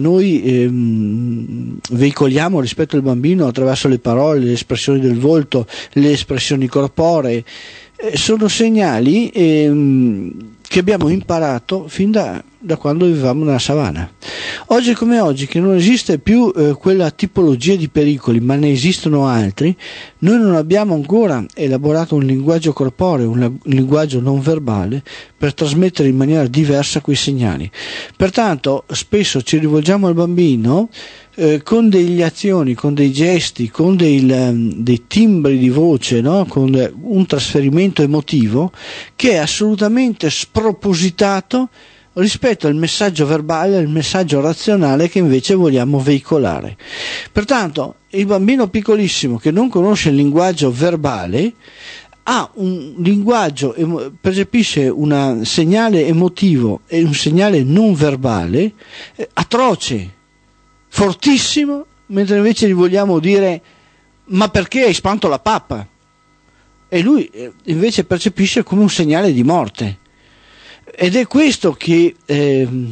noi veicoliamo rispetto al bambino attraverso le parole, le espressioni del volto, le espressioni corporee, sono segnali che abbiamo imparato fin da quando vivevamo nella savana. Oggi come oggi, che non esiste più quella tipologia di pericoli, ma ne esistono altri, noi non abbiamo ancora elaborato un linguaggio corporeo, un linguaggio non verbale per trasmettere in maniera diversa quei segnali. Pertanto spesso ci rivolgiamo al bambino con delle azioni, con dei gesti, con dei timbri di voce, no? Con un trasferimento emotivo che è assolutamente spropositato rispetto al messaggio verbale, al messaggio razionale che invece vogliamo veicolare. Pertanto il bambino piccolissimo che non conosce il linguaggio verbale ha un linguaggio, percepisce un segnale emotivo e un segnale non verbale atroce, fortissimo, mentre invece gli vogliamo dire: ma perché hai spanto la pappa? E lui invece percepisce come un segnale di morte. Ed è questo che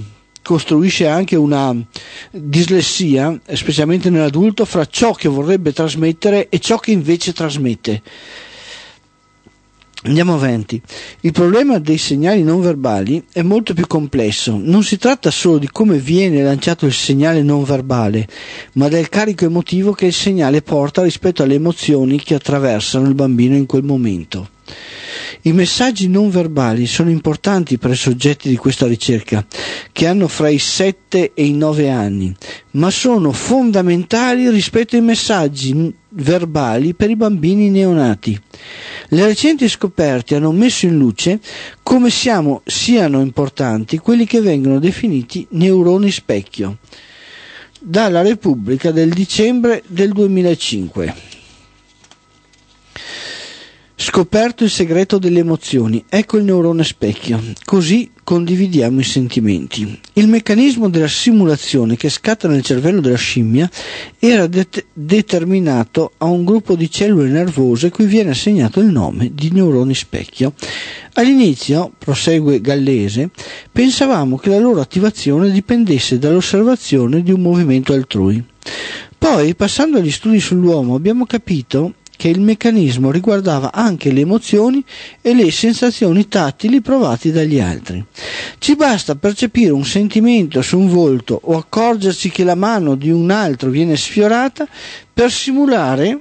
costruisce anche una dislessia, specialmente nell'adulto, fra ciò che vorrebbe trasmettere e ciò che invece trasmette. Andiamo avanti. Il problema dei segnali non verbali è molto più complesso. Non si tratta solo di come viene lanciato il segnale non verbale, ma del carico emotivo che il segnale porta rispetto alle emozioni che attraversano il bambino in quel momento. I messaggi non verbali sono importanti per i soggetti di questa ricerca, che hanno fra i 7 e i 9 anni, ma sono fondamentali rispetto ai messaggi verbali per i bambini neonati. Le recenti scoperte hanno messo in luce come siano importanti quelli che vengono definiti neuroni specchio, dalla Repubblica del dicembre del 2005. Scoperto il segreto delle emozioni, ecco il neurone specchio, così condividiamo i sentimenti. Il meccanismo della simulazione che scatta nel cervello della scimmia era determinato a un gruppo di cellule nervose cui viene assegnato il nome di neuroni specchio. All'inizio, prosegue Gallese, pensavamo che la loro attivazione dipendesse dall'osservazione di un movimento altrui. Poi, passando agli studi sull'uomo, abbiamo capito che il meccanismo riguardava anche le emozioni e le sensazioni tattili provate dagli altri. Ci basta percepire un sentimento su un volto o accorgersi che la mano di un altro viene sfiorata per simulare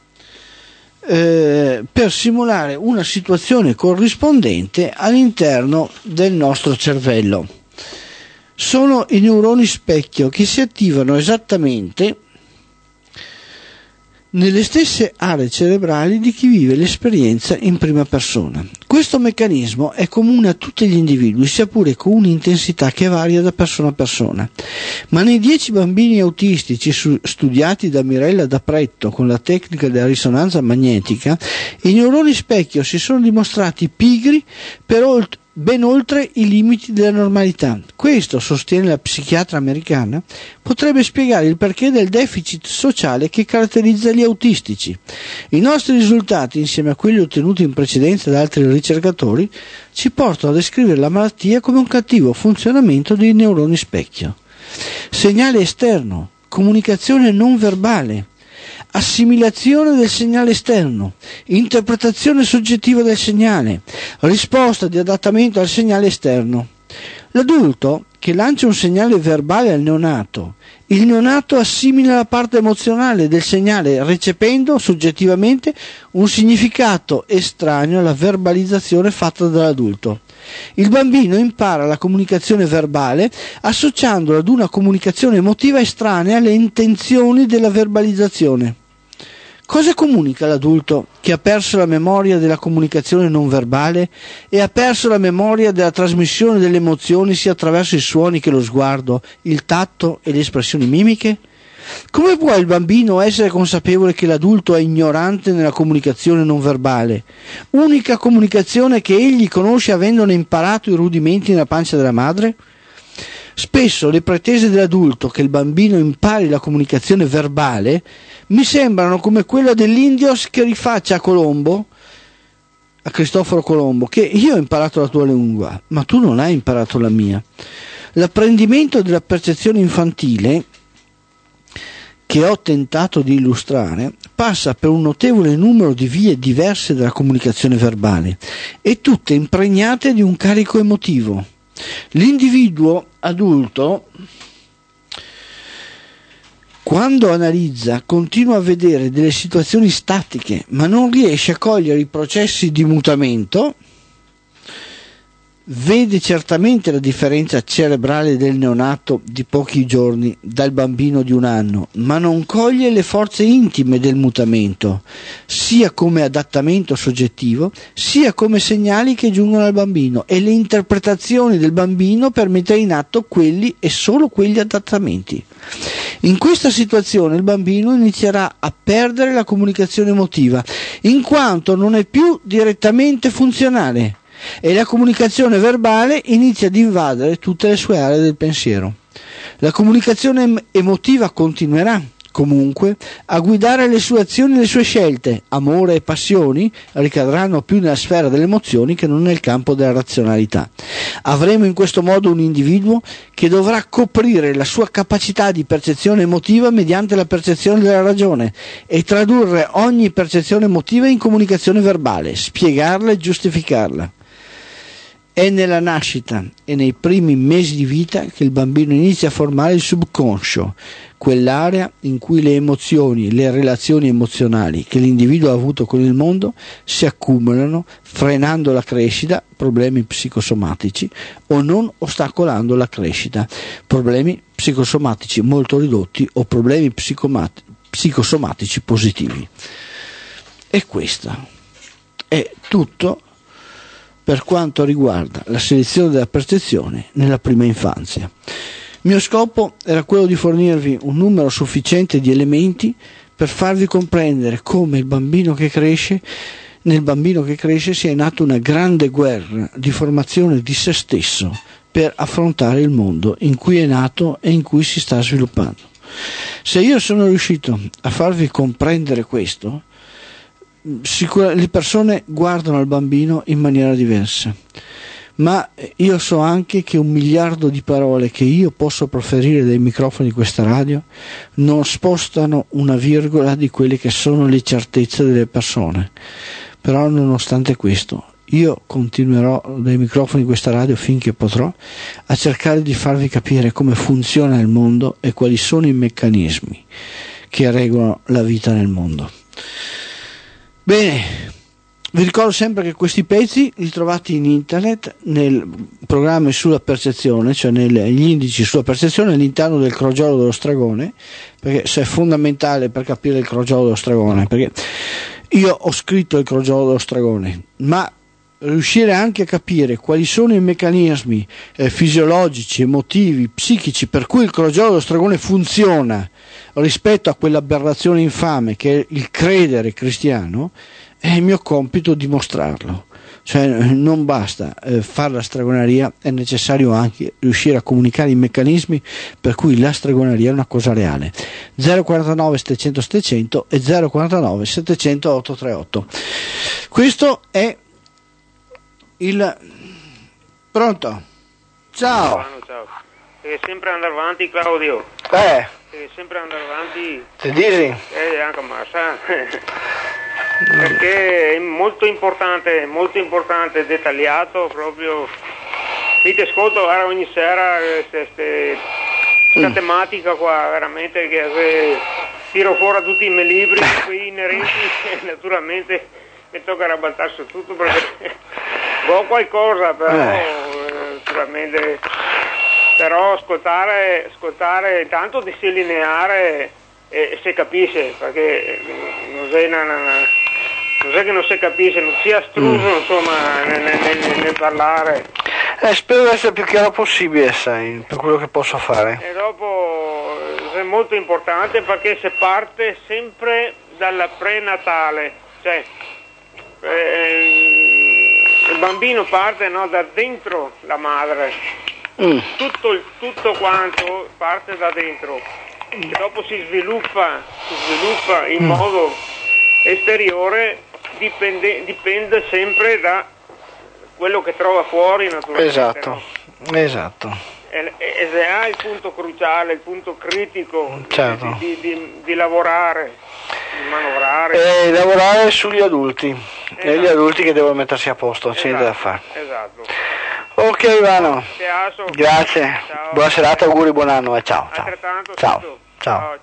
una situazione corrispondente all'interno del nostro cervello. Sono i neuroni specchio che si attivano esattamente nelle stesse aree cerebrali di chi vive l'esperienza in prima persona. Questo meccanismo è comune a tutti gli individui, sia pure con un'intensità che varia da persona a persona. Ma nei 10 bambini autistici studiati da Mirella D'Apretto con la tecnica della risonanza magnetica, i neuroni specchio si sono dimostrati pigri ben oltre i limiti della normalità. Questo, sostiene la psichiatra americana, potrebbe spiegare il perché del deficit sociale che caratterizza gli autistici. I nostri risultati, insieme a quelli ottenuti in precedenza da altri ricercatori, ci portano a descrivere la malattia come un cattivo funzionamento dei neuroni specchio. Segnale esterno, comunicazione non verbale, assimilazione del segnale esterno, interpretazione soggettiva del segnale, risposta di adattamento al segnale esterno. L'adulto che lancia un segnale verbale al neonato, il neonato assimila la parte emozionale del segnale recependo soggettivamente un significato estraneo alla verbalizzazione fatta dall'adulto. Il bambino impara la comunicazione verbale associandola ad una comunicazione emotiva estranea alle intenzioni della verbalizzazione. Cosa comunica l'adulto che ha perso la memoria della comunicazione non verbale e ha perso la memoria della trasmissione delle emozioni sia attraverso i suoni che lo sguardo, il tatto e le espressioni mimiche? Come può il bambino essere consapevole che l'adulto è ignorante nella comunicazione non verbale, unica comunicazione che egli conosce avendone imparato i rudimenti nella pancia della madre? Spesso le pretese dell'adulto che il bambino impari la comunicazione verbale mi sembrano come quella dell'indio che rifaccia a Cristoforo Colombo, che io ho imparato la tua lingua, ma tu non hai imparato la mia. L'apprendimento della percezione infantile che ho tentato di illustrare passa per un notevole numero di vie diverse della comunicazione verbale e tutte impregnate di un carico emotivo. L'individuo adulto, quando analizza, continua a vedere delle situazioni statiche, ma non riesce a cogliere i processi di mutamento. Vede certamente la differenza cerebrale del neonato di pochi giorni dal bambino di 1 anno, ma non coglie le forze intime del mutamento, sia come adattamento soggettivo, sia come segnali che giungono al bambino, e le interpretazioni del bambino per mettere in atto quelli e solo quegli adattamenti. In questa situazione il bambino inizierà a perdere la comunicazione emotiva, in quanto non è più direttamente funzionale, e la comunicazione verbale inizia ad invadere tutte le sue aree del pensiero. La comunicazione emotiva continuerà, Comunque, a guidare le sue azioni e le sue scelte, amore e passioni, ricadranno più nella sfera delle emozioni che non nel campo della razionalità. Avremo in questo modo un individuo che dovrà coprire la sua capacità di percezione emotiva mediante la percezione della ragione e tradurre ogni percezione emotiva in comunicazione verbale, spiegarla e giustificarla. È nella nascita e nei primi mesi di vita che il bambino inizia a formare il subconscio, quell'area in cui le emozioni, le relazioni emozionali che l'individuo ha avuto con il mondo si accumulano, frenando la crescita, problemi psicosomatici, o non ostacolando la crescita, problemi psicosomatici molto ridotti o problemi psicosomatici positivi. E questo è tutto per quanto riguarda la selezione della percezione nella prima infanzia. Il mio scopo era quello di fornirvi un numero sufficiente di elementi per farvi comprendere come nel bambino che cresce sia in atto una grande guerra di formazione di se stesso per affrontare il mondo in cui è nato e in cui si sta sviluppando. Se io sono riuscito a farvi comprendere questo, le persone guardano al bambino in maniera diversa, ma io so anche che 1 miliardo di parole che io posso proferire dai microfoni di questa radio non spostano una virgola di quelle che sono le certezze delle persone. Però nonostante questo io continuerò dai microfoni di questa radio finché potrò a cercare di farvi capire come funziona il mondo e quali sono i meccanismi che regolano la vita nel mondo. Bene, vi ricordo sempre che questi pezzi li trovate in internet nel programma sulla percezione, cioè negli indici sulla percezione all'interno del crogiolo dello Stragone, perché è fondamentale per capire il crogiolo dello Stragone, perché io ho scritto il crogiolo dello Stragone, ma riuscire anche a capire quali sono i meccanismi fisiologici, emotivi, psichici per cui il crogiolo dello Stragone funziona rispetto a quell'aberrazione infame che è il credere cristiano, è il mio compito dimostrarlo. Cioè non basta fare la stregoneria, è necessario anche riuscire a comunicare i meccanismi per cui la stregoneria è una cosa reale. 049 700 700 e 049 700 838. Questo è il pronto. Ciao. Ciao. Devi sempre andare avanti, Claudio. Devi sempre andare avanti. Ti dici? Anche Massa. Perché è molto importante, dettagliato proprio. Io ti ascolto ogni sera questa tematica qua, veramente che tiro fuori tutti i miei libri qui inerenti e naturalmente mi tocca rabaltare su tutto perché ho qualcosa, però naturalmente, però ascoltare intanto dislineare e si capisce, perché non è che non si capisce, non sia astruso insomma nel parlare. Spero di essere più chiaro possibile, sai, per quello che posso fare. E dopo è molto importante perché si parte sempre dalla prenatale, cioè il bambino parte da dentro la madre, tutto quanto parte da dentro, e dopo si sviluppa in modo esteriore, dipende sempre da quello che trova fuori, naturalmente. Esatto. E se ha il punto cruciale, il punto critico, certo, di lavorare, di manovrare. Lavorare sugli adulti, e gli adulti che devono mettersi a posto, c'è niente da fare. Esatto. Ok Ivano, grazie, ciao. Buona serata, auguri, buon anno e ciao. Ciao.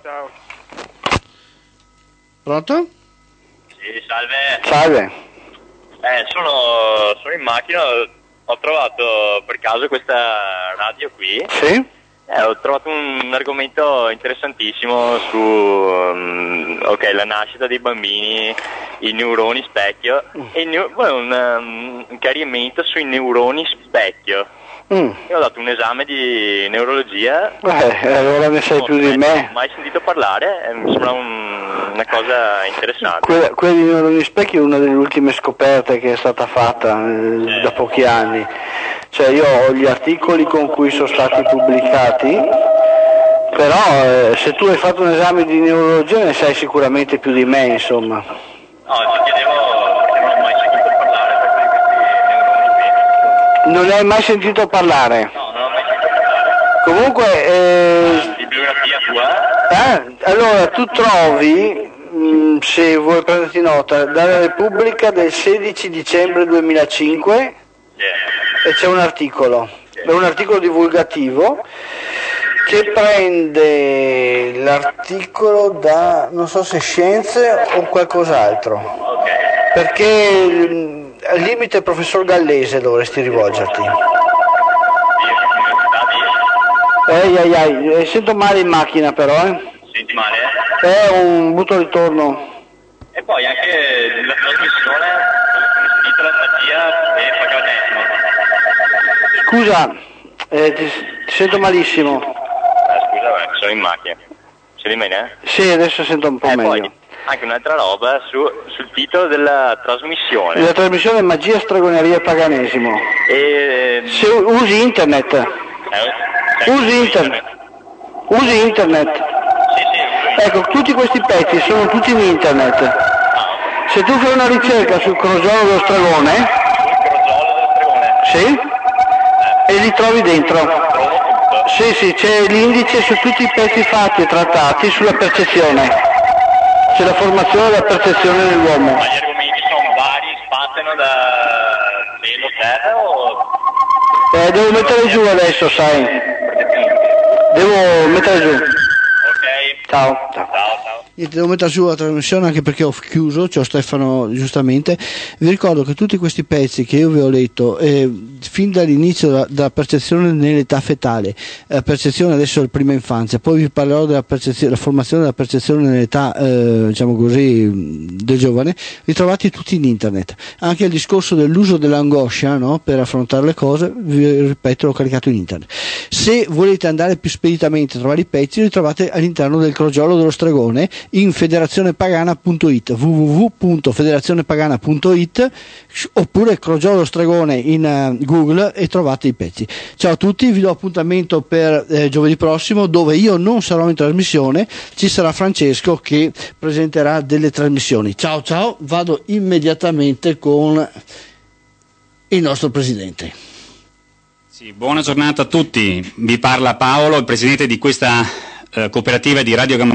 Pronto? Sì, salve. Salve. Sono in macchina, ho trovato per caso questa radio qui. Sì? Ho trovato un argomento interessantissimo su la nascita dei bambini, i neuroni specchio, e un chiarimento sui neuroni specchio. Io ho dato un esame di neurologia. Allora ne sai più di me. Non ho mai sentito parlare, mi sembra una cosa interessante. Quella di neuroni specchi è una delle ultime scoperte che è stata fatta da pochi anni. Cioè io ho gli articoli con cui sono stati pubblicati, Però se tu hai fatto un esame di neurologia ne sai sicuramente più di me, insomma. No, ti chiedevo perché non ho mai sentito parlare proprio di questi neuroni qui. Non ne hai mai sentito parlare? No, non ho mai sentito parlare. Comunque... bibliografia tua? Allora, tu trovi, se vuoi prenderti nota, dalla Repubblica del 16 dicembre 2005 e c'è un articolo, è un articolo divulgativo che prende l'articolo da, non so se Scienze o qualcos'altro, perché al limite il professor Gallese dovresti rivolgerti. Sento male in macchina però, Senti male? Un butto ritorno. E poi anche la trasmissione, la magia e paganesimo. Scusa, ti sento malissimo. Scusa, sono in macchina. Sei di me? Sì, adesso sento un po' meglio. Poi anche un'altra roba sul titolo della trasmissione. La trasmissione è magia, stregoneria e paganesimo. Se usi internet. Usi internet. Sì. Ecco, tutti questi pezzi sono tutti in internet. Se tu fai una ricerca sul crogiolo dello stregone, sì, e li trovi dentro. Sì, c'è l'indice su tutti i pezzi fatti e trattati sulla percezione. C'è la formazione della percezione dell'uomo. Ma gli argomenti sono vari, spaziano da cielo, terra o... Devo mettere giù adesso, sai. Devo mettere giù. Ok. Ciao. Niente, devo mettere su la trasmissione anche perché ho chiuso, c'ho Stefano giustamente. Vi ricordo che tutti questi pezzi che io vi ho letto fin dall'inizio della percezione nell'età fetale, percezione adesso della prima infanzia, poi vi parlerò della formazione della percezione nell'età diciamo così del giovane, li trovate tutti in internet. Anche il discorso dell'uso dell'angoscia, no, per affrontare le cose, vi ripeto, l'ho caricato in internet. Se volete andare più speditamente a trovare i pezzi, li trovate all'interno del crogiolo dello stregone in federazionepagana.it, www.federazionepagana.it, oppure crogiolo dello stregone in Google e trovate i pezzi. Ciao a tutti, vi do appuntamento per giovedì prossimo, dove io non sarò in trasmissione, ci sarà Francesco che presenterà delle trasmissioni. Ciao, vado immediatamente con il nostro presidente. Sì, buona giornata a tutti, vi parla Paolo, il presidente di questa cooperativa di Radio